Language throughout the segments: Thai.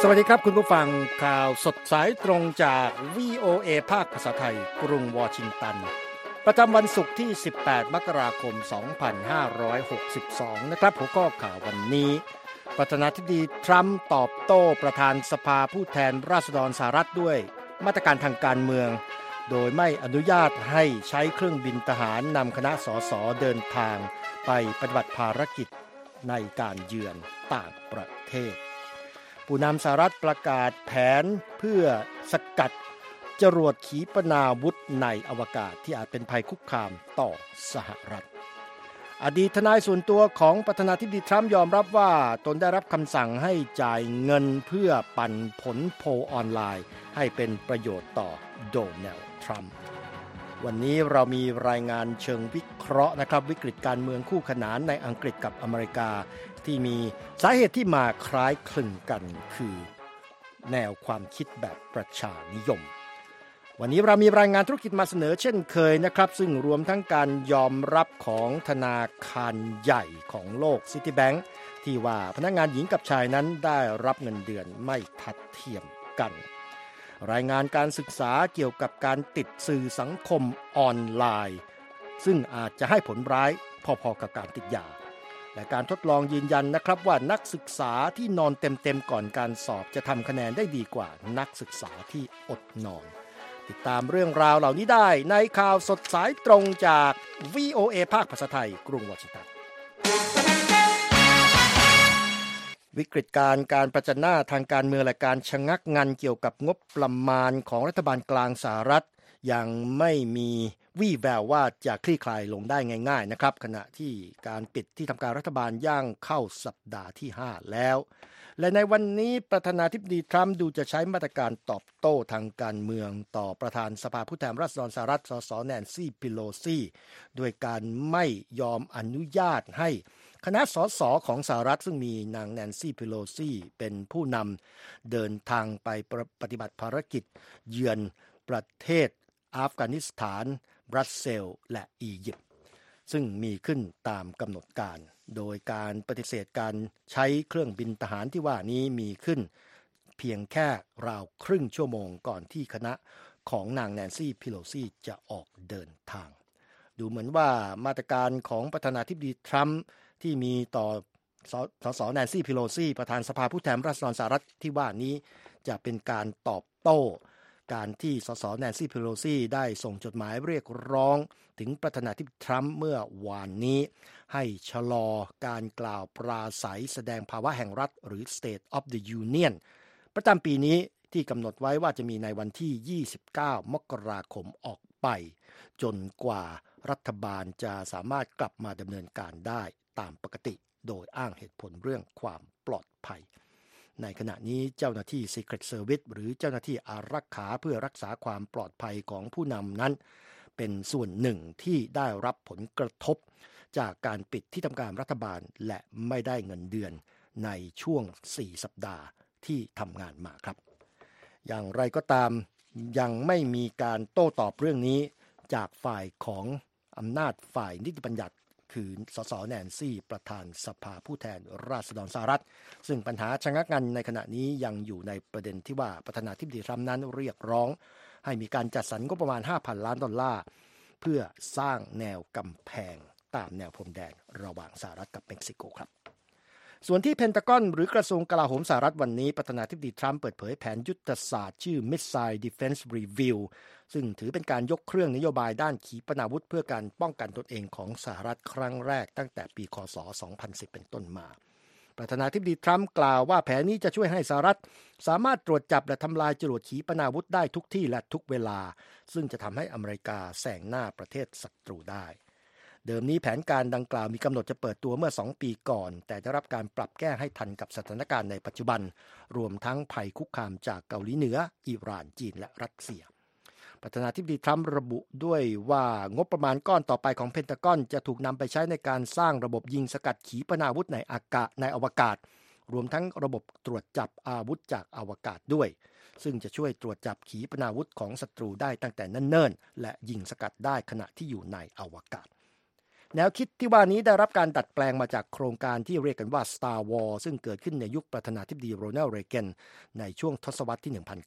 สวัสดีครับคุณผู้ฟังข่าวสดสายตรงจาก VOA ภาคภาษาไทยกรุงวอชิงตันประจำวันศุกร์ที่18มกราคม2562นะครับหัวข้อข่าววันนี้ประธานาธิบดีทรัมป์ตอบโต้ประธานสภาผู้แทนราษฎรสหรัฐด้วยมาตรการทางการเมืองโดยไม่อนุญาตให้ใช้เครื่องบินทหารนำคณะสสเดินทางไปปฏิบัติภารกิจในการเยือนต่างประเทศผู้นำสหรัฐประกาศแผนเพื่อสกัดจรวดขีปนาวุธในอวกาศที่อาจเป็นภัยคุกคามต่อสหรัฐอดีตทนายส่วนตัวของประธานาธิบดีทรัมป์ยอมรับว่าตนได้รับคำสั่งให้จ่ายเงินเพื่อปั่นผลโพลออนไลน์ให้เป็นประโยชน์ต่อโดนัลด์ทรัมป์วันนี้เรามีรายงานเชิงวิเคราะห์นะครับวิกฤตการเมืองคู่ขนานในอังกฤษกับอเมริกาที่มีสาเหตุที่มาคล้ายคลึงกันคือแนวความคิดแบบประชานิยมวันนี้เรามีรายงานธุรกิจมาเสนอเช่นเคยนะครับซึ่งรวมทั้งการยอมรับของธนาคารใหญ่ของโลก Citibank ที่ว่าพนักงานหญิงกับชายนั้นได้รับเงินเดือนไม่ทัดเทียมกันรายงานการศึกษาเกี่ยวกับการติดสื่อสังคมออนไลน์ซึ่งอาจจะให้ผลร้ายพอๆกับการติดยาและการทดลองยืนยันนะครับว่านักศึกษาที่นอนเต็มๆก่อนการสอบจะทำคะแนนได้ดีกว่านักศึกษาที่อดนอนติดตามเรื่องราวเหล่านี้ได้ในข่าวสดสายตรงจาก VOA ภาคภาษาไทยกรุงวอชิงตันวิกฤตการประจันหน้าทางการเมืองและการชะงักงันเกี่ยวกับงบประมาณของรัฐบาลกลางสหรัฐยังไม่มีวี่แววว่าจะคลี่คลายลงได้ง่ายๆนะครับขณะที่การปิดที่ทำการรัฐบาลย่างเข้าสัปดาห์ที่5แล้วและในวันนี้ประธานาธิบดีทรัมป์ดูจะใช้มาตรการตอบโต้ทางการเมืองต่อประธานสภาผู้แทนราษฎรสหรัฐสสแนนซี่เพโลซีด้วยการไม่ยอมอนุญาตให้คณะสสของสหรัฐซึ่งมีนางแนนซี่เพโลซีเป็นผู้นำเดินทางไปปฏิบัติภารกิจเยือนประเทศอัฟกานิสถานบรัสเซลส์และอียิปต์ซึ่งมีขึ้นตามกำหนดการโดยการปฏิเสธการใช้เครื่องบินทหารที่ว่านี้มีขึ้นเพียงแค่ราวครึ่งชั่วโมงก่อนที่คณะของนางแนนซี่เพโลซีจะออกเดินทางดูเหมือนว่ามาตรการของประธานาธิบดีทรัมป์ที่มีต่อสสแนนซี่เพโลซีประธานสภาผู้แทนราษฎรสหรัฐที่ว่านี้จะเป็นการตอบโต้การที่สสแนนซี่เพโลซีได้ส่งจดหมายเรียกร้องถึงประธานาธิบดีทรัมป์เมื่อวานนี้ให้ชะลอการกล่าวปราศัยแสดงภาวะแห่งรัฐหรือ State of the Union ประจำปีนี้ที่กำหนดไว้ว่าจะมีในวันที่29มกราคมออกไปจนกว่ารัฐบาลจะสามารถกลับมาดำเนินการได้ตามปกติโดยอ้างเหตุผลเรื่องความปลอดภัยในขณะนี้เจ้าหน้าที่ Secret Service หรือเจ้าหน้าที่อารักขาเพื่อรักษาความปลอดภัยของผู้นำนั้นเป็นส่วนหนึ่งที่ได้รับผลกระทบจากการปิดที่ทำการรัฐบาลและไม่ได้เงินเดือนในช่วง4สัปดาห์ที่ทำงานมาครับอย่างไรก็ตามยังไม่มีการโต้ตอบเรื่องนี้จากฝ่ายของอำนาจฝ่ายนิติบัญญัติคือสสแนนซี่ประธานสภาผู้แทนราษฎรสหรัฐซึ่งปัญหาชะงักงันในขณะนี้ยังอยู่ในประเด็นที่ว่าประธานาธิบดีทรัมป์นั้นเรียกร้องให้มีการจัดสรรงบประมาณ $5,000 ล้านเพื่อสร้างแนวกำแพงตามแนวพรมแดนระหว่างสหรัฐกับเม็กซิโกครับส่วนที่เพนทากอนหรือกระทรวงกลาโหมสหรัฐวันนี้ประธานาธิบดีทรัมป์เปิดเผยแผนยุทธศาสตร์ชื่อ Missile Defense Review ซึ่งถือเป็นการยกเครื่องนโยบายด้านขีปนาวุธเพื่อการป้องกันตนเองของสหรัฐครั้งแรกตั้งแต่ปีค.ศ. 2010 เป็นต้นมาประธานาธิบดีทรัมป์กล่าวว่าแผนนี้จะช่วยให้สหรัฐสามารถตรวจจับและทำลายจรวดขีปนาวุธได้ทุกที่และทุกเวลาซึ่งจะทำให้อเมริกาแซงหน้าประเทศศัตรูได้เดิมนี้แผนการดังกล่าวมีกำหนดจะเปิดตัวเมื่อ2ปีก่อนแต่ได้รับการปรับแก้ให้ทันกับสถานการณ์ในปัจจุบันรวมทั้งภัยคุกคามจากเกาหลีเหนืออิหร่านจีนและรัสเซียประธานาธิบดีทรัมป์ระบุด้วยว่างบประมาณก้อนต่อไปของเพนทากอนจะถูกนำไปใช้ในการสร้างระบบยิงสกัดขีปนาวุธในอวกาศรวมทั้งระบบตรวจจับอาวุธจากอวกาศด้วยซึ่งจะช่วยตรวจจับขีปนาวุธของศัตรูได้ตั้งแต่เนิ่นๆและยิงสกัดได้ขณะที่อยู่ในอวกาศแนวคิดที่ว่านี้ได้รับการดัดแปลงมาจากโครงการที่เรียกกันว่า Star Wars ซึ่งเกิดขึ้นในยุคประธานาธิบดีโรนัลด์ เรแกนในช่วงทศวรรษที่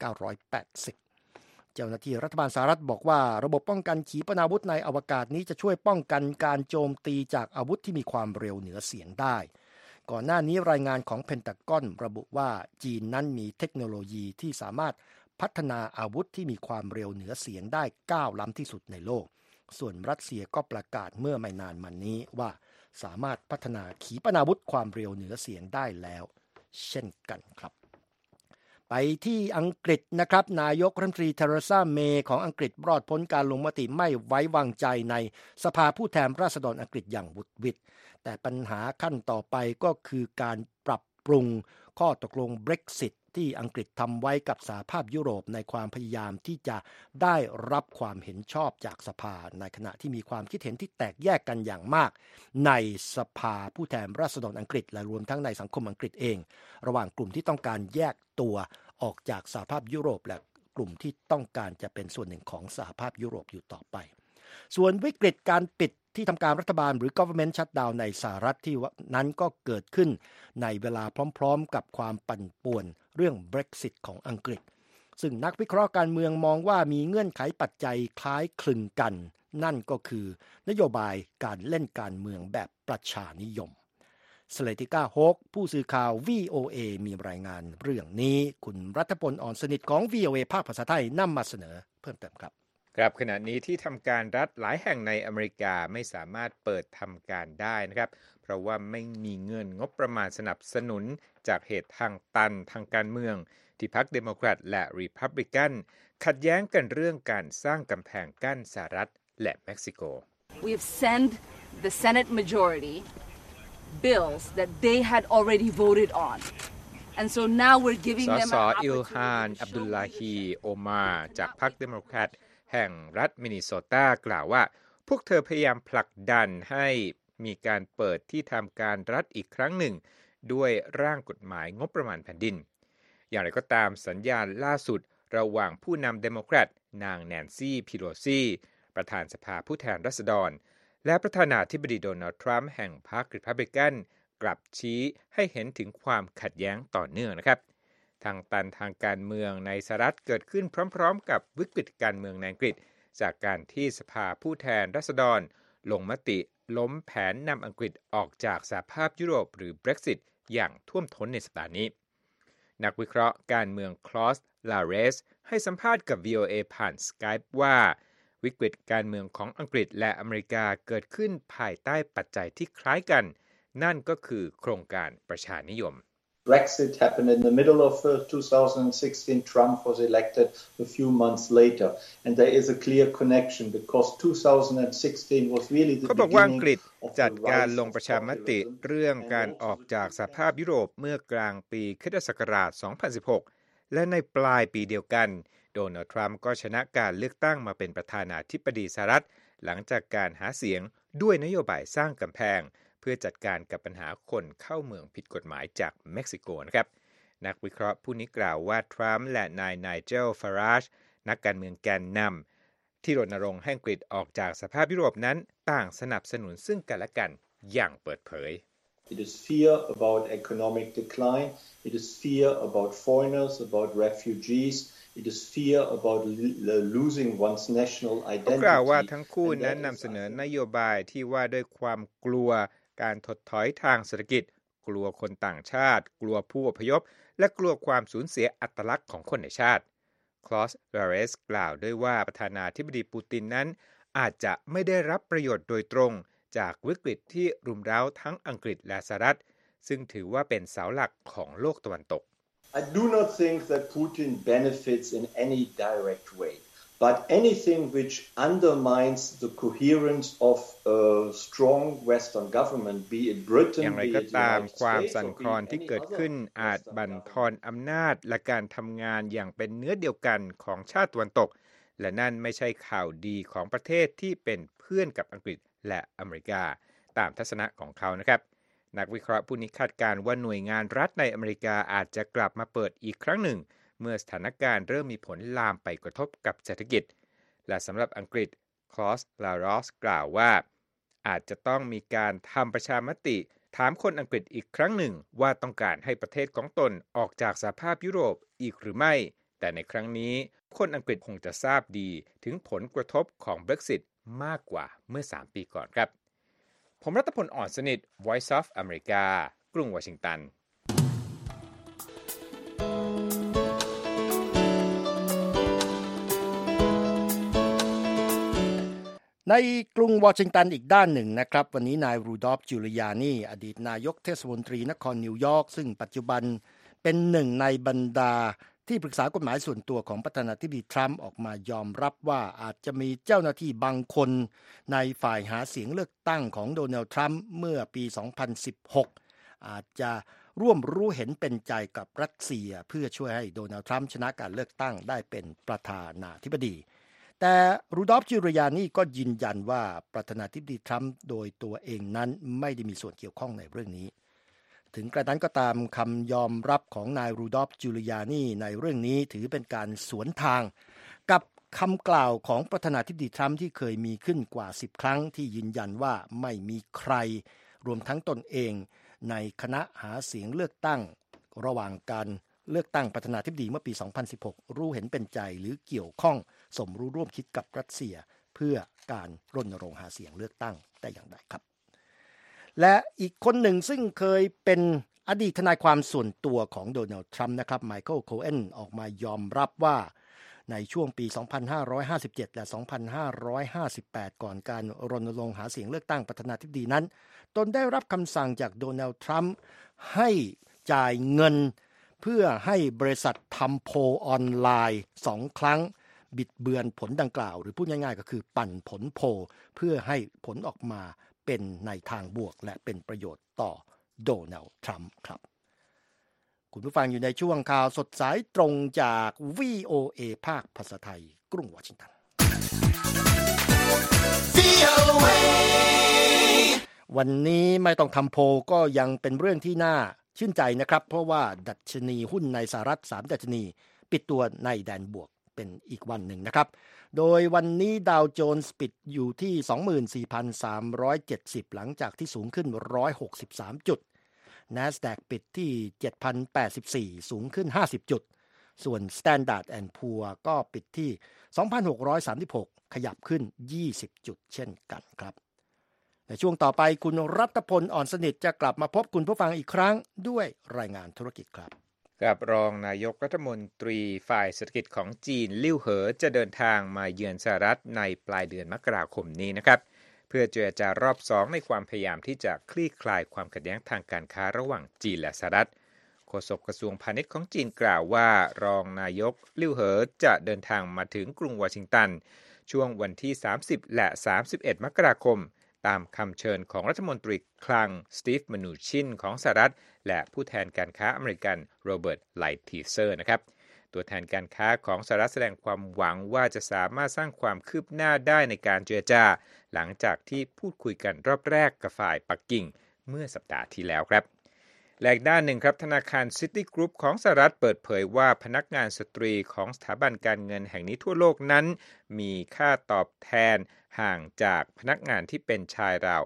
1980 เจ้าหน้าที่รัฐบาลสหรัฐบอกว่าระบบป้องกันขีปนาวุธในอวกาศนี้จะช่วยป้องกันการโจมตีจากอาวุธที่มีความเร็วเหนือเสียงได้ก่อนหน้านี้รายงานของเพนทากอนระบุว่าจีนนั้นมีเทคโนโลยีที่สามารถพัฒนาอาวุธที่มีความเร็วเหนือเสียงได้ก้าวล้ำที่สุดในโลกส่วนรัสเซียก็ประกาศเมื่อไม่นานมานี้ว่าสามารถพัฒนาขีปนาวุธความเร็วเหนือเสียงได้แล้วเช่นกันครับไปที่อังกฤษนะครับนายกรัฐมนตรีเทเรซาเมย์ของอังกฤษรอดพ้นการลงมติไม่ไว้วางใจในสภาผู้แทนราษฎรอังกฤษอย่างบุดหวิดแต่ปัญหาขั้นต่อไปก็คือการปรับปรุงข้อตกลง Brexit ที่อังกฤษทำไว้กับสหภาพยุโรปในความพยายามที่จะได้รับความเห็นชอบจากสภาในขณะที่มีความคิดเห็นที่แตกแยกกันอย่างมากในสภาผู้แทนราษฎรอังกฤษและรวมทั้งในสังคมอังกฤษเองระหว่างกลุ่มที่ต้องการแยกตัวออกจากสหภาพยุโรปและกลุ่มที่ต้องการจะเป็นส่วนหนึ่งของสหภาพยุโรปอยู่ต่อไปส่วนวิกฤตการปิดที่ทำการรัฐบาลหรือ government shutdown ในสหรัฐที่นั้นก็เกิดขึ้นในเวลาพร้อมๆกับความปั่นป่วนเรื่อง Brexit ของอังกฤษซึ่งนักวิเคราะห์การเมืองมองว่ามีเงื่อนไขปัจจัยคล้ายคลึงกันนั่นก็คือนโยบายการเล่นการเมืองแบบประชานิยมสเลติก้าโฮกผู้สื่อข่าว VOA มีรายงานเรื่องนี้คุณรัฐพล อ่อนสนิทของ VOA ภาคภาษาไทยนำมาเสนอเพิ่มเติมครับครับขณะนี้ที่ทำการรัฐหลายแห่งในอเมริกาไม่สามารถเปิดทำการได้นะครับเพราะว่าไม่มีเงินงบประมาณสนับสนุนจากเหตุทางตันทางการเมืองที่พรรคเดโมแครตและรีพับลิกันขัดแย้งกันเรื่องการสร้างกำแพงกั้นสหรัฐและเม็กซิโก We have sent the Senate majority bills that they had already voted on and so now we're giving them an opportunity อิลฮานอับดุลลาฮีโอมาจากพรรคเดโมแครตแห่งรัฐมินนิโซตากล่าวว่าพวกเธอพยายามผลักดันให้มีการเปิดที่ทำการรัฐอีกครั้งหนึ่งด้วยร่างกฎหมายงบประมาณแผ่นดินอย่างไรก็ตามสัญญาณล่าสุดระหว่างผู้นำเดโมแครตนางแนนซี่พิโลซีประธานสภาผู้แทนราษฎรและประธานาธิบดีโดนัลด์ทรัมป์แห่งพรรครีพับลิกันกลับชี้ให้เห็นถึงความขัดแย้งต่อเนื่องนะครับทางตันทางการเมืองในสหรัฐเกิดขึ้นพร้อมๆกับวิกฤตการเมืองในอังกฤษจากการที่สภาผู้แทนราษฎรลงมติล้มแผนนำอังกฤษออกจากสหภาพยุโรปหรือ Brexit อย่างท่วมท้นในสัปดาห์นี้นักวิเคราะห์การเมืองคลอส ลาเรสให้สัมภาษณ์กับ VOA ผ่าน Skype ว่าวิกฤตการเมืองของอังกฤษและอเมริกาเกิดขึ้นภายใต้ปัจจัยที่คล้ายกันนั่นก็คือโครงการประชานิยม Brexit happened in the middle of 2016. Trump was elected a few months later. And there is a clear connection because 2016 was really the beginning of the rise of populism. เขาบอกว่าอังกฤษจัดการลงประชามติเรื่องการออกจากสหภาพยุโรปเมื่อกลางปีคริสตศักราช 2016 และในปลายปีเดียวกันโดนัลด์ทรัมป์ก็ชนะการเลือกตั้งมาเป็นประธานาธิบดีสหรัฐหลังจากการหาเสียงด้วยนโยบายสร้างกำแพงเพื่อจัดการกับปัญหาคนเข้าเมืองผิดกฎหมายจากเม็กซิโกนะครับนักวิเคราะห์ผู้นี้กล่าวว่าทรัมป์และนายไนเจล ฟาราจนักการเมืองแกนนำที่รณรงค์ให้อังกฤษออกจากสหภาพยุโรปนั้นต่างสนับสนุนซึ่งกันและกันอย่างเปิดเผย It is fear about economic decline. It is fear about foreigners, about refugees. It is fear about losing one's national identity. กล่าวว่าทั้งคู่นั้นนำเสนอนโยบายที่ว่าด้วยความกลัวการถดถอยทางเศรษฐกิจกลัวคนต่างชาติกลัวผู้อพยพและกลัวความสูญเสียอัตลักษณ์ของคนในชาติคลอส ลาเรสกล่าวด้วยว่าประธานาธิบดีปูตินนั้นอาจจะไม่ได้รับประโยชน์โดยตรงจากวิกฤตที่รุมเร้าทั้งอังกฤษและสหรัฐซึ่งถือว่าเป็นเสาหลักของโลกตะวันตก I do not think that Putin benefits in any direct way.But anything which undermines the coherence of a strong Western government, be it Britain, อย่างไรก็ตามความสั่นคลอนที่เกิดขึ้นอาจบั่นทอนอำนาจและการทำงานอย่างเป็นเนื้อเดียวกันของชาติตะวันตกและนั่นไม่ใช่ข่าวดีของประเทศที่เป็นเพื่อนกับอังกฤษและอเมริกาตามทัศนะของเขานะครับนักวิเคราะห์ผู้นี้คาดการณ์ว่าหน่วยงานรัฐในอเมริกาอาจจะกลับมาเปิดอีกครั้งหนึ่งเมื่อสถานการณ์เริ่มมีผลลามไปกระทบกับเศรษฐกิจและสำหรับอังกฤษคลอส ลารอสกล่าวว่าอาจจะต้องมีการทำประชามติถามคนอังกฤษอีกครั้งหนึ่งว่าต้องการให้ประเทศของตนออกจากสหภาพยุโรปอีกหรือไม่แต่ในครั้งนี้คนอังกฤษคงจะทราบดีถึงผลกระทบของ Brexit มากกว่าเมื่อ3ปีก่อนครับผมรัตพล อ่อนสนิท Voice of America กรุงวอชิงตันในกรุงวอชิงตันอีกด้านหนึ่งนะครับวันนี้นายรูดอล์ฟ จูเลียนีอดีตนายกเทศมนตรีนครนิวยอร์กซึ่งปัจจุบันเป็นหนึ่งในบรรดาที่ปรึกษากฎหมายส่วนตัวของประธานาธิบดีทรัมป์ออกมายอมรับว่าอาจจะมีเจ้าหน้าที่บางคนในฝ่ายหาเสียงเลือกตั้งของโดนัลด์ทรัมป์เมื่อปี 2016 อาจจะร่วมรู้เห็นเป็นใจกับรัสเซียเพื่อช่วยให้โดนัลด์ทรัมป์ชนะการเลือกตั้งได้เป็นประธานาธิบดีแต่รูดอล์ฟ จูเลียนีก็ยืนยันว่าประธานาธิบดีทรัมป์โดยตัวเองนั้นไม่ได้มีส่วนเกี่ยวข้องในเรื่องนี้ถึงกระนั้นก็ตามคำยอมรับของนายรูดอล์ฟ จูเลียนีในเรื่องนี้ถือเป็นการสวนทางกับคำกล่าวของประธานาธิบดีทรัมป์ที่เคยมีขึ้นกว่า10ครั้งที่ยืนยันว่าไม่มีใครรวมทั้งตนเองในคณะหาเสียงเลือกตั้งระหว่างการเลือกตั้งประธานาธิบดีเมื่อปี 2016 รู้เห็นเป็นใจหรือเกี่ยวข้องสมรู้ร่วมคิดกับรัสเซียเพื่อการรณรงค์หาเสียงเลือกตั้งแต่อย่างใดครับและอีกคนหนึ่งซึ่งเคยเป็นอดีตทนายความส่วนตัวของโดนัลด์ทรัมป์นะครับไมเคิล โคเอนออกมายอมรับว่าในช่วงปี 2557 และ 2558 ก่อนการรณรงค์หาเสียงเลือกตั้งประธานาธิบดีนั้นตนได้รับคำสั่งจากโดนัลด์ทรัมป์ให้จ่ายเงินเพื่อให้บริษัททำโพลออนไลน์2ครั้งบิดเบือนผลดังกล่าวหรือพูดง่ายๆก็คือปั่นผลโพลเพื่อให้ผลออกมาเป็นในทางบวกและเป็นประโยชน์ต่อโดนัลด์ทรัมป์ครับคุณผู้ฟังอยู่ในช่วงข่าวสดสายตรงจาก VOA ภาคภาษาไทยกรุงวอชิงตัน วันนี้ไม่ต้องทำโพลก็ยังเป็นเรื่องที่น่าชื่นใจนะครับเพราะว่าดัชนีหุ้นในสหรัฐ3ดัชนีปิดตัวในแดนบวกเป็นอีกวันหนึ่งนะครับโดยวันนี้ดาวโจนส์ปิดอยู่ที่ 24,370 หลังจากที่สูงขึ้น163จุด NASDAQ ปิดที่ 7,084 สูงขึ้น50จุดส่วน Standard & Poor ก็ปิดที่ 2,636 ขยับขึ้น20จุดเช่นกันครับในช่วงต่อไปคุณรัตพล อ่อนสนิทจะกลับมาพบคุณผู้ฟังอีกครั้งด้วยรายงานธุรกิจครับกับรองนายกรัฐมนตรีฝ่ายเศรษฐกิจของจีนลิ่วเหอจะเดินทางมาเยือนสหรัฐในปลายเดือนมกราคมนี้นะครับเพื่อเจรจารอบ2ในความพยายามที่จะคลี่คลายความขัดแย้งทางการค้าระหว่างจีนและสหรัฐโฆษกกระทรวงพาณิชย์ของจีนกล่าวว่ารองนายกลิ่วเหอจะเดินทางมาถึงกรุงวอชิงตันช่วงวันที่30และ31มกราคมตามคำเชิญของรัฐมนตรีคลังสตีฟ มนูชินของสหรัฐและผู้แทนการค้าอเมริกันโรเบิร์ต ไลท์ทีเซอร์นะครับตัวแทนการค้าของสหรัฐแสดงความหวังว่าจะสามารถสร้างความคืบหน้าได้ในการเจรจาหลังจากที่พูดคุยกันรอบแรกกับฝ่ายปักกิ่งเมื่อสัปดาห์ที่แล้วครับและอีกด้านหนึ่งครับธนาคารซิตี้กรุ๊ปของสหรัฐเปิดเผยว่าพนักงานสตรีของสถาบันการเงินแห่งนี้ทั่วโลกนั้นมีค่าตอบแทนห่างจากพนักงานที่เป็นชายราว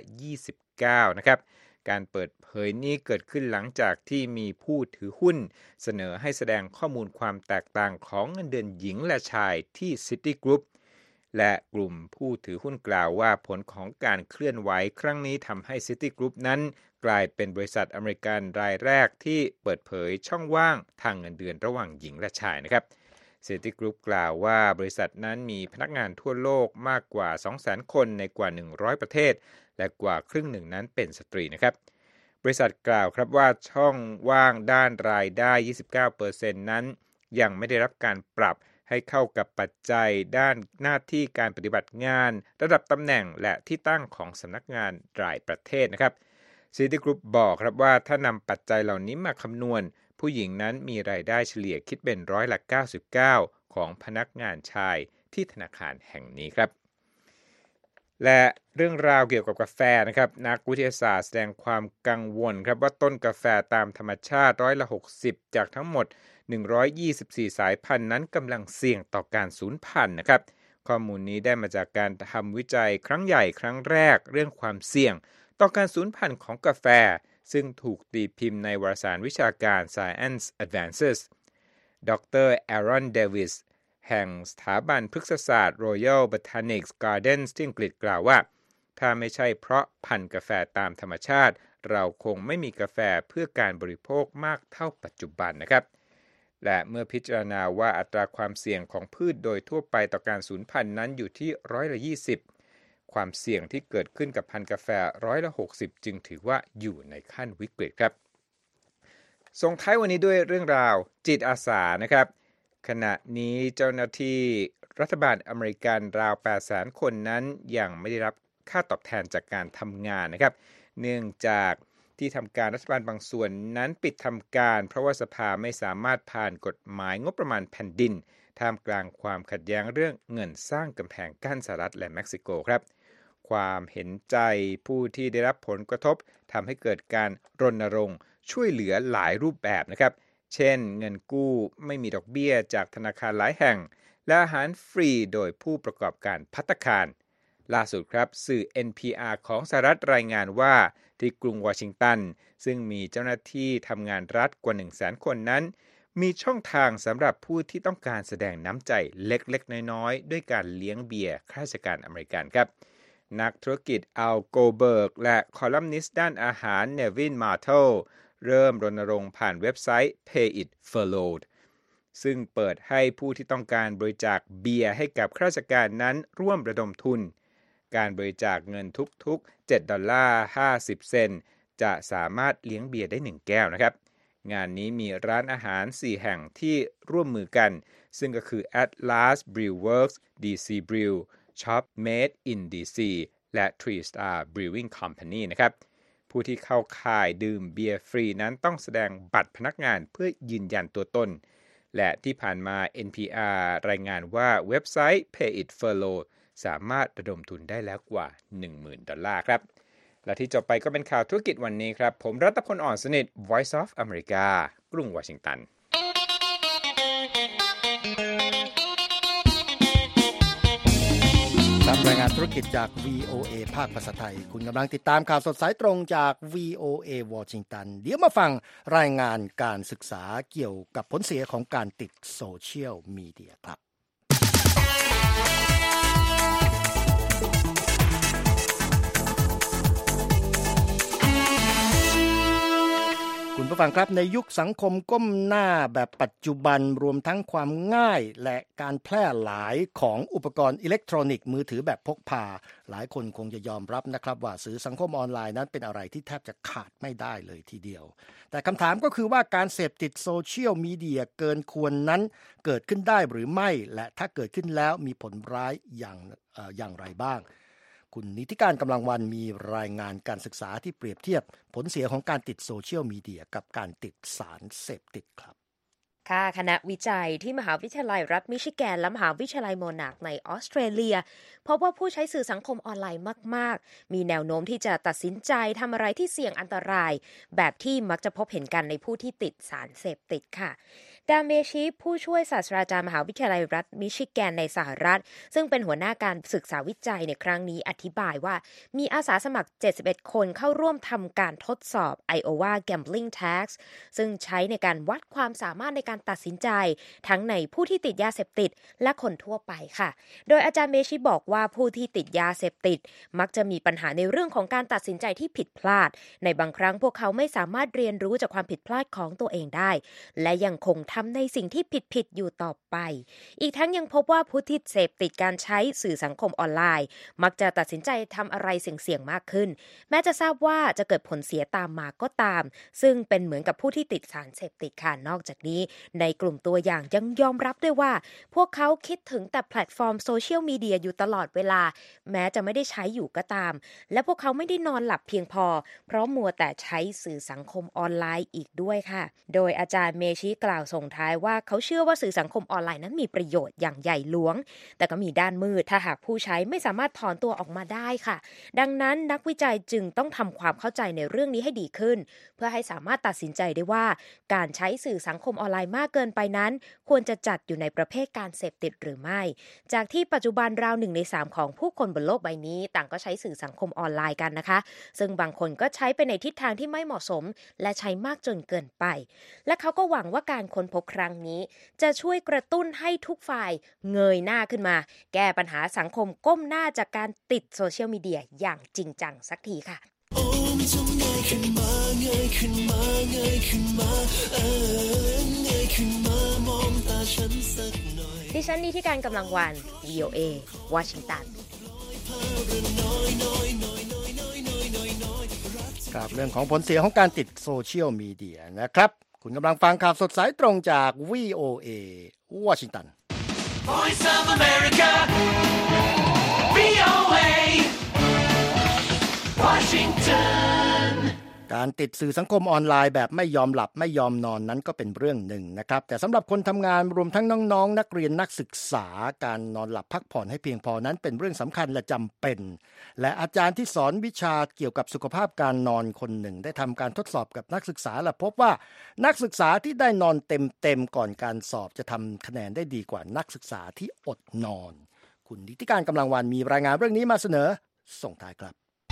29%นะครับการเปิดเผยนี้เกิดขึ้นหลังจากที่มีผู้ถือหุ้นเสนอให้แสดงข้อมูลความแตกต่างของเงินเดือนหญิงและชายที่ซิตี้กรุ๊ปและกลุ่มผู้ถือหุ้นกล่าวว่าผลของการเคลื่อนไหวครั้งนี้ทำให้ซิตี้กรุ๊ปนั้นกลายเป็นบริษัทอเมริกันรายแรกที่เปิดเผยช่องว่างทางเงินเดือนระหว่างหญิงและชายนะครับซิตี้กรุ๊ปกล่าวว่าบริษัทนั้นมีพนักงานทั่วโลกมากกว่า 200,000 คนในกว่า100ประเทศและกว่าครึ่งหนึ่งนั้นเป็นสตรีนะครับบริษัทกล่าวครับว่าช่องว่างด้านรายได้ 29% นั้นยังไม่ได้รับการปรับให้เข้ากับปัจจัยด้านหน้าที่การปฏิบัติงานระดับตำแหน่งและที่ตั้งของสำนักงานรายประเทศนะครับซิตี้กรุ๊ปบอกครับว่าถ้านำปัจจัยเหล่านี้มาคำนวณผู้หญิงนั้นมีรายได้เฉลี่ยคิดเป็น99%ของพนักงานชายที่ธนาคารแห่งนี้ครับและเรื่องราวเกี่ยวกับกาแฟนะครับนักวิทยาศาสตร์แสดงความกังวลครับว่าต้นกาแฟตามธรรมชาติ60%จากทั้งหมด124สายพันธุ์นั้นกำลังเสี่ยงต่อการสูญพันธุ์นะครับข้อมูลนี้ได้มาจากการทำวิจัยครั้งใหญ่ครั้งแรกเรื่องความเสี่ยงต่อการสูญพันธุ์ของกาแฟซึ่งถูกตีพิมพ์ในวารสารวิชาการ Science Advances ดร. Aaron Davis แห่งสถาบันพฤกษศาสตร์ Royal Botanic Gardens ที่อังกฤษกล่าวว่าถ้าไม่ใช่เพราะพันธุ์กาแฟตามธรรมชาติเราคงไม่มีกาแฟเพื่อการบริโภคมากเท่าปัจจุบันนะครับและเมื่อพิจารณาว่าอัตราความเสี่ยงของพืชโดยทั่วไปต่อการสูญพันธุ์นั้นอยู่ที่20%ความเสี่ยงที่เกิดขึ้นกับพันธุ์กาแฟ60%จึงถือว่าอยู่ในขั้นวิกฤตครับส่งท้ายวันนี้ด้วยเรื่องราวจิตอาสานะครับขณะนี้เจ้าหน้าที่รัฐบาลอเมริกันราว 800,000 คนนั้นยังไม่ได้รับค่าตอบแทนจากการทำงานนะครับเนื่องจากที่ทำการรัฐบาลบางส่วนนั้นปิดทำการเพราะว่าสภาไม่สามารถผ่านกฎหมายงบประมาณแผ่นดินท่ามกลางความขัดแย้งเรื่องเงินสร้างกำแพงกั้นสหรัฐและเม็กซิโกครับความเห็นใจผู้ที่ได้รับผลกระทบทำให้เกิดการรณรงค์ช่วยเหลือหลายรูปแบบนะครับเช่นเงินกู้ไม่มีดอกเบี้ยจากธนาคารหลายแห่งและอาหารฟรีโดยผู้ประกอบการภัตตาคารล่าสุดครับสื่อ NPR ของสหรัฐรายงานว่าที่กรุงวอชิงตันซึ่งมีเจ้าหน้าที่ทำงานรัฐกว่า 100,000 คนนั้นมีช่องทางสำหรับผู้ที่ต้องการแสดงน้ำใจเล็กๆน้อยๆด้วยการเลี้ยงเบียร์ข้าราชการอเมริกันครับนักธุรกิจอัลโกเบิร์กและคอลัมนิสต์ด้านอาหารเนวินมาร์เทลเริ่มรณรงค์ผ่านเว็บไซต์ Pay It Forward ซึ่งเปิดให้ผู้ที่ต้องการบริจาคเบียร์ให้กับข้าราชการนั้นร่วมระดมทุนการบริจาคเงินทุกๆ$7.50 จะสามารถเลี้ยงเบียร์ได้1แก้วนะครับงานนี้มีร้านอาหาร4แห่งที่ร่วมมือกันซึ่งก็คือ Atlas Brew Works DC Brew Shop Made in DC และ Three Star Brewing Company นะครับผู้ที่เข้าข่ายดื่มเบียร์ฟรีนั้นต้องแสดงบัตรพนักงานเพื่อยืนยันตัวตนและที่ผ่านมา NPR รายงานว่าเว็บไซต์ Pay It Forward สามารถระดมทุนได้แล้วกว่า $10,000 ครับและที่จบไปก็เป็นข่าวธุรกิจวันนี้ครับผมรัตพล อ่อนสนิท Voice of America กรุงวอชิงตันตามรายงานธุรกิจจาก VOA ภาคภาษาไทยคุณกำลังติดตามข่าวสดสายตรงจาก VOA วอชิงตันเดี๋ยวมาฟังรายงานการศึกษาเกี่ยวกับผลเสียของการติดโซเชียลมีเดียครับคุณผู้ฟังครับในยุคสังคมก้มหน้าแบบปัจจุบันรวมทั้งความง่ายและการแพร่หลายของอุปกรณ์อิเล็กทรอนิกส์มือถือแบบพกพาหลายคนคงจะยอมรับนะครับว่าสื่อสังคมออนไลน์นั้นเป็นอะไรที่แทบจะขาดไม่ได้เลยทีเดียวแต่คำถามก็คือว่าการเสพติดโซเชียลมีเดียเกินควรนั้นเกิดขึ้นได้หรือไม่และถ้าเกิดขึ้นแล้วมีผลร้ายอย่างไรบ้างคุณนิติการกำลังวันมีรายงานการศึกษาที่เปรียบเทียบผลเสียของการติดโซเชียลมีเดียกับการติดสารเสพติดครับค่ะคณะวิจัยที่มหาวิทยาลัยรัฐมิชิแกนและมหาวิทยาลัยโมนาร์กในออสเตรเลียพบว่าผู้ใช้สื่อสังคมออนไลน์มากๆมีแนวโน้มที่จะตัดสินใจทำอะไรที่เสี่ยงอันตรายแบบที่มักจะพบเห็นกันในผู้ที่ติดสารเสพติดค่ะดาเมชิผู้ช่วยศาสตราจารย์มหาวิทยาลัยรัฐมิชิแกนในสหรัฐซึ่งเป็นหัวหน้าการศึกษาวิจัยในครั้งนี้อธิบายว่ามีอาสาสมัคร71คนเข้าร่วมทำการทดสอบ Iowa Gambling Tax ซึ่งใช้ในการวัดความสามารถในการตัดสินใจทั้งในผู้ที่ติดยาเสพติดและคนทั่วไปค่ะโดยอาจารย์เมชิบอกว่าผู้ที่ติดยาเสพติดมักจะมีปัญหาในเรื่องของการตัดสินใจที่ผิดพลาดในบางครั้งพวกเขาไม่สามารถเรียนรู้จากความผิดพลาดของตัวเองได้และยังคงทำในสิ่งที่ผิดอยู่ต่อไปอีกทั้งยังพบว่าผู้ที่เสพติดการใช้สื่อสังคมออนไลน์มักจะตัดสินใจทำอะไรเสี่ยงๆมากขึ้นแม้จะทราบว่าจะเกิดผลเสียตามมาก็ตามซึ่งเป็นเหมือนกับผู้ที่ติดสารเสพติดค่ะนอกจากนี้ในกลุ่มตัวอย่างยังยอมรับด้วยว่าพวกเขาคิดถึงแต่แพลตฟอร์มโซเชียลมีเดียอยู่ตลอดเวลาแม้จะไม่ได้ใช้อยู่ก็ตามและพวกเขาไม่ได้นอนหลับเพียงพอเพราะมัวแต่ใช้สื่อสังคมออนไลน์อีกด้วยค่ะโดยอาจารย์เมชิกล่าวส่งท้ายว่าเขาเชื่อว่าสื่อสังคมออนไลน์นั้นมีประโยชน์อย่างใหญ่หลวงแต่ก็มีด้านมืดถ้าหากผู้ใช้ไม่สามารถถอนตัวออกมาได้ค่ะดังนั้นนักวิจัยจึงต้องทำความเข้าใจในเรื่องนี้ให้ดีขึ้นเพื่อให้สามารถตัดสินใจได้ว่าการใช้สื่อสังคมออนไลน์มากเกินไปนั้นควรจะจัดอยู่ในประเภทการเสพติดหรือไม่จากที่ปัจจุบันราว1 ใน 3ของผู้คนบนโลกใบนี้ต่างก็ใช้สื่อสังคมออนไลน์กันนะคะซึ่งบางคนก็ใช้ไปในทิศทางที่ไม่เหมาะสมและใช้มากจนเกินไปและเขาก็หวังว่าการค้นพบครั้งนี้จะช่วยกระตุ้นให้ทุกฝ่ายเงยหน้าขึ้นมาแก้ปัญหาสังคมก้มหน้าจากการติดโซเชียลมีเดียอย่างจริงจังสักทีค่ะดิฉันนี่ที่การกำลังวัน VOA วอชิงตันครับเรื่องของผลเสียของการติดโซเชียลมีเดียนะครับคุณกำลังฟังข่าวสดสายตรงจาก VOA วอชิงตัน Voice of America VOA Washington การติดสื่อสังคมออนไลน์แบบไม่ยอมหลับไม่ยอมนอนนั้นก็เป็นเรื่องหนึ่งนะครับแต่สำหรับคนทำงานรวมทั้งน้องๆนักเรียนนักศึกษาการนอนหลับพักผ่อนให้เพียงพอนั้นเป็นเรื่องสำคัญและจำเป็นและอาจารย์ที่สอนวิชาเกี่ยวกับสุขภาพการนอนคนหนึ่งได้ทำการทดสอบกับนักศึกษาและพบว่านักศึกษาที่ได้นอนเต็มก่อนการสอบจะทำคะแนนได้ดีกว่านักศึกษาที่อดนอนคุณนิติการกำลังวันมีรายงานเรื่องนี้มาเสนอส่งท้ายครับ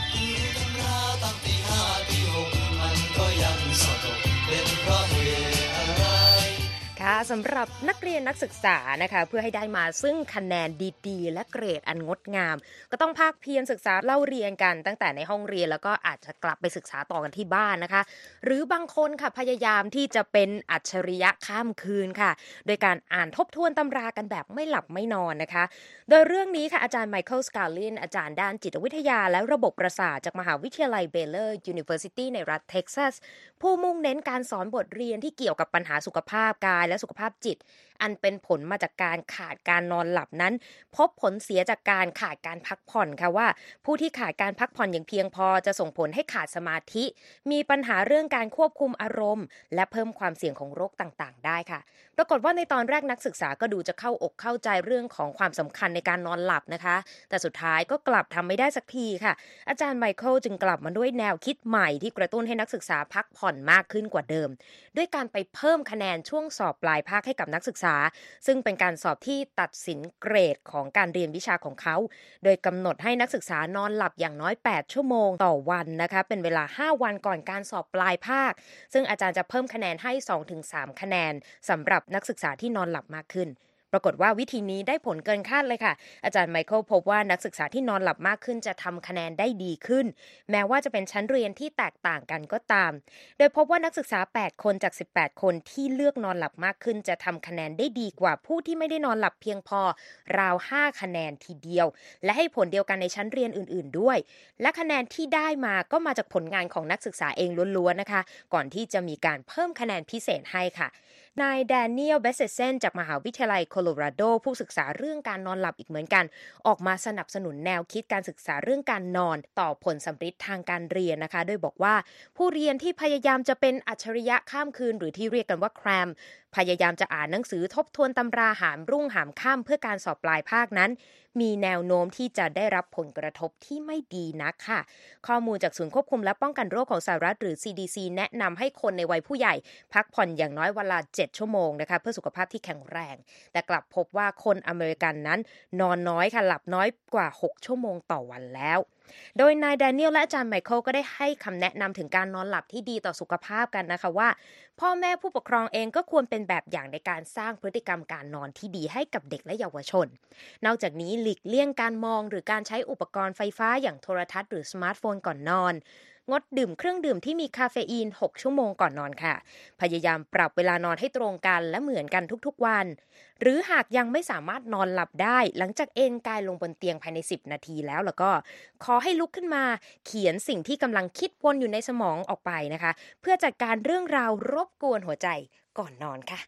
ค่ะสำหรับนักเรียนนักศึกษานะคะเพื่อให้ได้มาซึ่งคะแนนดีๆและเกรดอันงดงามก็ต้องภาคเพียรศึกษาเล่าเรียนกันตั้งแต่ในห้องเรียนแล้วก็อาจจะกลับไปศึกษาต่อกันที่บ้านนะคะหรือบางคนค่ะพยายามที่จะเป็นอัจฉริยะข้ามคืนค่ะโดยการอ่านทบทวนตำรากันแบบไม่หลับไม่นอนนะคะโดยเรื่องนี้ค่ะอาจารย์ไมเคิลสกาลินอาจารย์ด้านจิตวิทยาและระบบประสาทจากมหาวิทยาลัยเบเลอร์ University ในรัฐเท็กซัสผู้มุ่งเน้นการสอนบทเรียนที่เกี่ยวกับปัญหาสุขภาพกายและสุขภาพจิตอันเป็นผลมาจากการขาดการนอนหลับนั้นพบผลเสียจากการขาดการพักผ่อนค่ะว่าผู้ที่ขาดการพักผ่อนอย่างเพียงพอจะส่งผลให้ขาดสมาธิมีปัญหาเรื่องการควบคุมอารมณ์และเพิ่มความเสี่ยงของโรคต่างๆได้ค่ะปรากฏว่าในตอนแรกนักศึกษาก็ดูจะเข้าอกเข้าใจเรื่องของความสำคัญในการนอนหลับนะคะแต่สุดท้ายก็กลับทำไม่ได้สักทีค่ะอาจารย์ไมเคิลจึงกลับมาด้วยแนวคิดใหม่ที่กระตุ้นให้นักศึกษาพักผ่อนมากขึ้นกว่าเดิมด้วยการไปเพิ่มคะแนนช่วงสอบปลายภาคให้กับนักศึกษาซึ่งเป็นการสอบที่ตัดสินเกรดของการเรียนวิชาของเขาโดยกำหนดให้นักศึกษานอนหลับอย่างน้อย8ชั่วโมงต่อวันนะคะเป็นเวลา5วันก่อนการสอบปลายภาคซึ่งอาจารย์จะเพิ่มคะแนนให้ 2-3 คะแนนสำหรับนักศึกษาที่นอนหลับมากขึ้นปรากฏว่าวิธีนี้ได้ผลเกินคาดเลยค่ะอาจารย์ไมเคิลพบว่านักศึกษาที่นอนหลับมากขึ้นจะทำคะแนนได้ดีขึ้นแม้ว่าจะเป็นชั้นเรียนที่แตกต่างกันก็ตามโดยพบว่านักศึกษา8คนจาก18คนที่เลือกนอนหลับมากขึ้นจะทำคะแนนได้ดีกว่าผู้ที่ไม่ได้นอนหลับเพียงพอราว5คะแนนทีเดียวและให้ผลเดียวกันในชั้นเรียนอื่นๆด้วยและคะแนนที่ได้มาก็มาจากผลงานของนักศึกษาเองล้วนๆนะคะก่อนที่จะมีการเพิ่มคะแนนพิเศษให้ค่ะนายแดเนียลเบสเซนจากมหาวิทยาลัยโคโลราโดผู้ศึกษาเรื่องการนอนหลับอีกเหมือนกันออกมาสนับสนุนแนวคิดการศึกษาเรื่องการนอนต่อผลสัมฤทธิ์ทางการเรียนนะคะโดยบอกว่าผู้เรียนที่พยายามจะเป็นอัจฉริยะข้ามคืนหรือที่เรียกกันว่าแครมพยายามจะอ่านหนังสือทบทวนตำราหามรุ่งหามค่ำเพื่อการสอบปลายภาคนั้นมีแนวโน้มที่จะได้รับผลกระทบที่ไม่ดีนักค่ะข้อมูลจากศูนย์ควบคุมและป้องกันโรคของสหรัฐหรือ CDC แนะนำให้คนในวัยผู้ใหญ่พักผ่อนอย่างน้อยวันละ7ชั่วโมงนะคะเพื่อสุขภาพที่แข็งแรงแต่กลับพบว่าคนอเมริกันนั้นนอนน้อยค่ะหลับน้อยกว่า6ชั่วโมงต่อวันแล้วโดยนายแดเนียลและอาจารย์ไมเคิลก็ได้ให้คำแนะนำถึงการนอนหลับที่ดีต่อสุขภาพกันนะคะว่าพ่อแม่ผู้ปกครองเองก็ควรเป็นแบบอย่างในการสร้างพฤติกรรมการนอนที่ดีให้กับเด็กและเยาวชนนอกจากนี้หลีกเลี่ยงการมองหรือการใช้อุปกรณ์ไฟฟ้าอย่างโทรทัศน์หรือสมาร์ทโฟนก่อนนอนงดดื่มเครื่องดื่มที่มีคาเฟอีน6ชั่วโมงก่อนนอนค่ะพยายามปรับเวลานอนให้ตรงกันและเหมือนกันทุกๆวันหรือหากยังไม่สามารถนอนหลับได้หลังจากเอนกายลงบนเตียงภายใน10นาทีแล้วก็ขอให้ลุกขึ้นมาเขียนสิ่งที่กำลังคิดวนอยู่ในสมองออกไปนะคะเพื่อจัดการเรื่องราวรบกวนหัวใจก่อนนอนค่ะ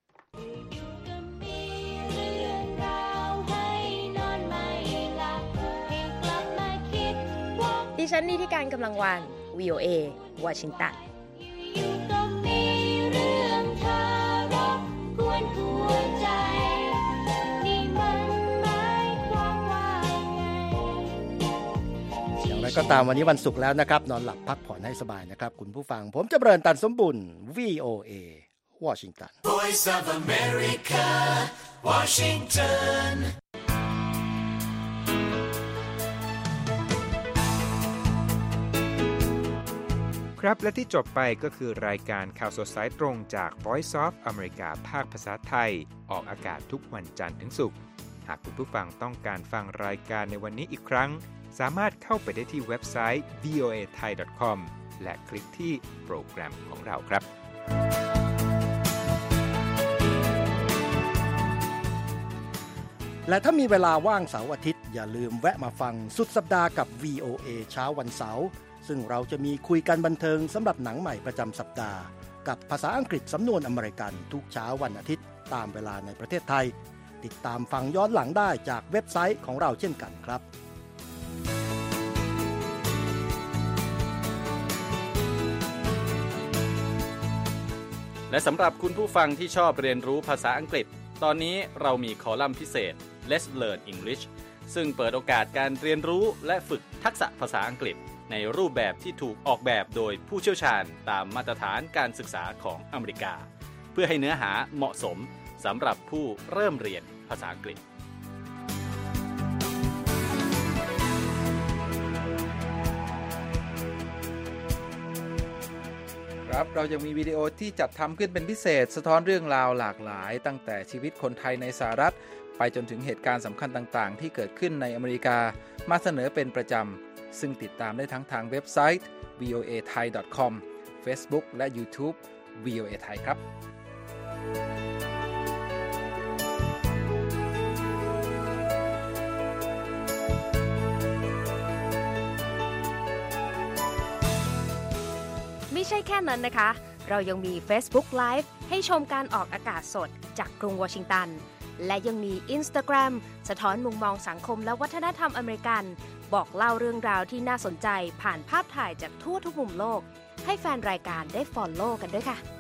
ดิฉันนี่ที่การกำลังวัน VOA วอชิงตันอย่างไรก็ตามวันนี้วันศุกร์แล้วนะครับนอนหลับพักผ่อนให้สบายนะครับคุณผู้ฟังผมจะเบริญตันสมบุญ VOA Washington Voice of America, Washington. ครับและที่จบไปก็คือรายการข่าวสดสายตรงจาก Voice of America ภาคภาษาไทยออกอากาศทุกวันจันทร์ถึงศุกร์หากคุณผู้ฟังต้องการฟังรายการในวันนี้อีกครั้งสามารถเข้าไปได้ที่เว็บไซต์ voathai.com และคลิกที่โปรแกรมของเราครับและถ้ามีเวลาว่างเสาร์อาทิตย์อย่าลืมแวะมาฟังสุดสัปดาห์กับ VOA เช้าวันเสาร์ซึ่งเราจะมีคุยกันบันเทิงสำหรับหนังใหม่ประจำสัปดาห์กับภาษาอังกฤษสำนวนอเมริกันทุกเช้าวันอาทิตย์ตามเวลาในประเทศไทยติดตามฟังย้อนหลังได้จากเว็บไซต์ของเราเช่นกันครับและสำหรับคุณผู้ฟังที่ชอบเรียนรู้ภาษาอังกฤษตอนนี้เรามีคอลัมน์พิเศษ Let's Learn English ซึ่งเปิดโอกาสการเรียนรู้และฝึกทักษะภาษาอังกฤษในรูปแบบที่ถูกออกแบบโดยผู้เชี่ยวชาญตามมาตรฐานการศึกษาของอเมริกาเพื่อให้เนื้อหาเหมาะสมสำหรับผู้เริ่มเรียนภาษาอังกฤษครับเรายังมีวิดีโอที่จัดทำขึ้นเป็นพิเศษสะท้อนเรื่องราวหลากหลายตั้งแต่ชีวิตคนไทยในสหรัฐไปจนถึงเหตุการณ์สำคัญต่างๆที่เกิดขึ้นในอเมริกามาเสนอเป็นประจำซึ่งติดตามได้ทั้งทางเว็บไซต์ voathai.com Facebook และ YouTube VOA Thai ครับไม่ใช่แค่นั้นนะคะ เรายังมี Facebook Live ให้ชมการออกอากาศสดจากกรุงวอชิงตันและยังมี Instagram สะท้อนมุมมองสังคมและวัฒนธรรมอเมริกันบอกเล่าเรื่องราวที่น่าสนใจผ่านภาพถ่ายจากทั่วทุกมุมโลกให้แฟนรายการได้ follow กันด้วยค่ะ